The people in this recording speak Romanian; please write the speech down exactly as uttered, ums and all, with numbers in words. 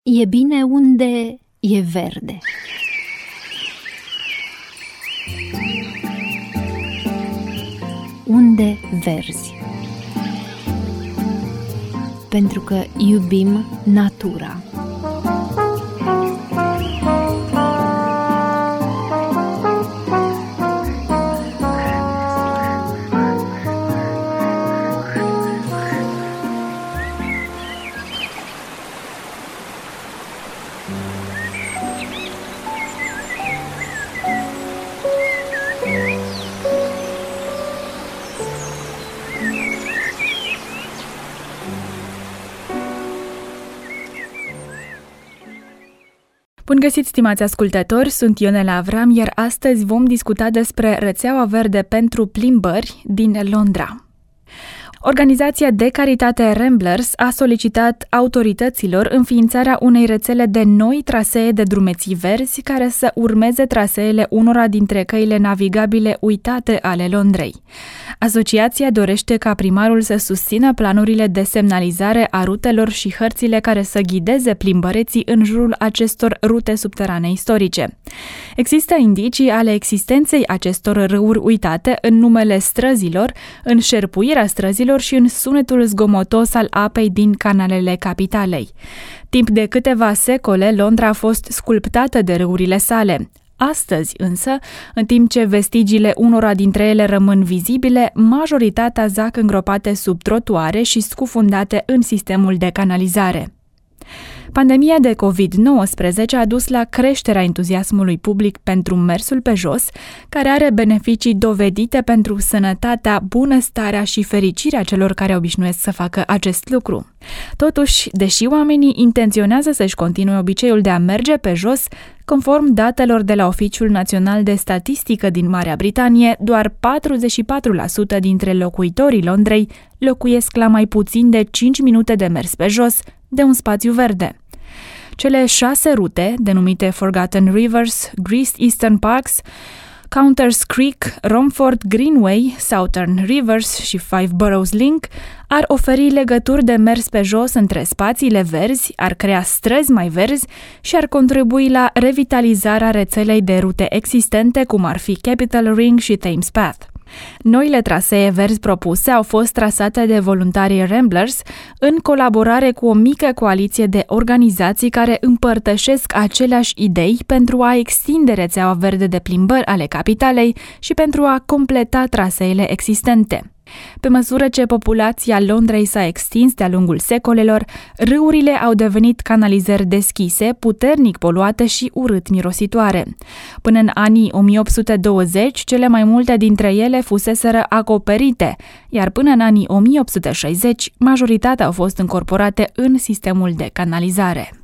E bine unde e verde. Unde verzi. Pentru că iubim natura. Bun găsit, stimați ascultători, sunt Ionela Avram, iar astăzi vom discuta despre rețeaua verde pentru plimbări din Londra. Organizația de caritate Ramblers a solicitat autorităților înființarea unei rețele de noi trasee de drumeții verzi care să urmeze traseele unora dintre căile navigabile uitate ale Londrei. Asociația dorește ca primarul să susțină planurile de semnalizare a rutelor și hărțile care să ghideze plimbăreții în jurul acestor rute subterane istorice. Există indicii ale existenței acestor râuri uitate în numele străzilor, în șerpuirea străzilor și în sunetul zgomotos al apei din canalele capitalei. Timp de câteva secole, Londra a fost sculptată de râurile sale. Astăzi, însă, în timp ce vestigiile unora dintre ele rămân vizibile, majoritatea zac îngropate sub trotuare și scufundate în sistemul de canalizare. Pandemia de covid nouăsprezece a dus la creșterea entuziasmului public pentru mersul pe jos, care are beneficii dovedite pentru sănătatea, bunăstarea și fericirea celor care obișnuiesc să facă acest lucru. Totuși, deși oamenii intenționează să-și continue obiceiul de a merge pe jos, conform datelor de la Oficiul Național de Statistică din Marea Britanie, doar patruzeci și patru la sută dintre locuitorii Londrei locuiesc la mai puțin de cinci minute de mers pe jos de un spațiu verde. Cele șase rute, denumite Forgotten Rivers, Great Eastern Parks, Counters Creek, Romford Greenway, Southern Rivers și Five Boroughs Link, ar oferi legături de mers pe jos între spațiile verzi, ar crea străzi mai verzi și ar contribui la revitalizarea rețelei de rute existente, cum ar fi Capital Ring și Thames Path. Noile trasee verzi propuse au fost trasate de voluntarii Ramblers în colaborare cu o mică coaliție de organizații care împărtășesc aceleași idei pentru a extinde rețeaua verde de plimbări ale capitalei și pentru a completa traseele existente. Pe măsură ce populația Londrei s-a extins de-a lungul secolelor, râurile au devenit canalizări deschise, puternic poluate și urât mirositoare. Până în anii o mie opt sute douăzeci, cele mai multe dintre ele fuseseră acoperite, iar până în anii o mie opt sute șaizeci, majoritatea au fost încorporate în sistemul de canalizare.